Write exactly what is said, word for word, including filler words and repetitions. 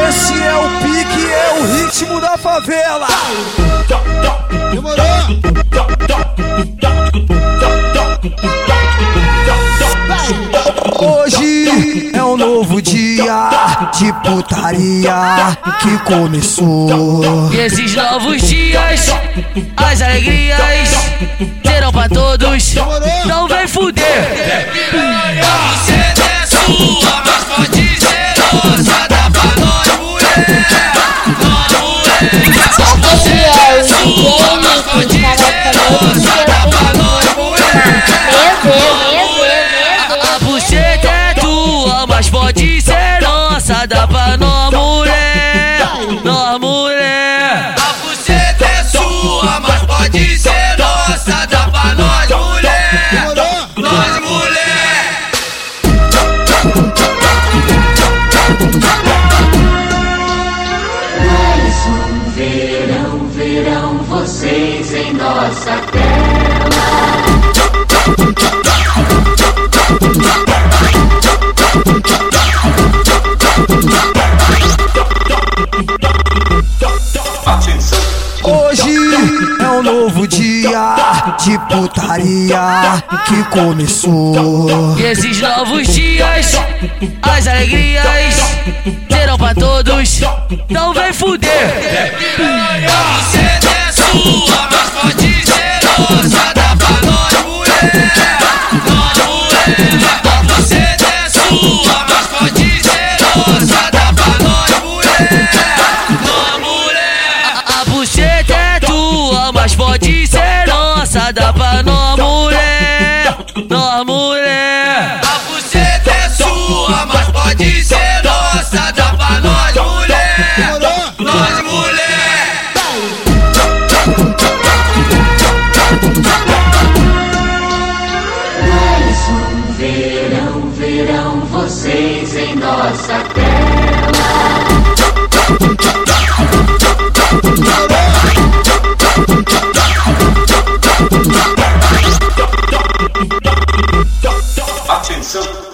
Esse é o pique, é o ritmo da favela. Demorou. Hoje é um novo dia de putaria que começou. E esses novos dias, as alegrias serão pra todos. Não vem fuder. Você é sua, mas pode ser nossa. Dá pra nós, mulher. Você é sua, mas pode ser nossa. Dá pra nós, mulher. A buceta é tua, mas pode ser nossa. Dá pra nós, mulher. Nós, mulher. A buceta é sua, mas pode ser nossa. Dá pra nós, mulher. Nós, mulher. Mais um verão, verão, vocês em nossa tela. Hoje é um novo dia de putaria que começou. E esses novos dias, as alegrias serão pra todos. Não vem fuder. Você é sua, mas pode ser nossa. Dá pra nós, mulher. Nós, mulher. Você é sua, mas pode ser nossa. Dá pra nós, mulher. Nós, mulher. A buceta é tua, mas pode ser nossa. Dá pra nós, mulher. Nós, mulher. A buceta é sua, mas pode ser nossa. Dá pra nós, mulher. Nós, mulher. Mais um verão, verão, vocês em nossa tela. Atenção.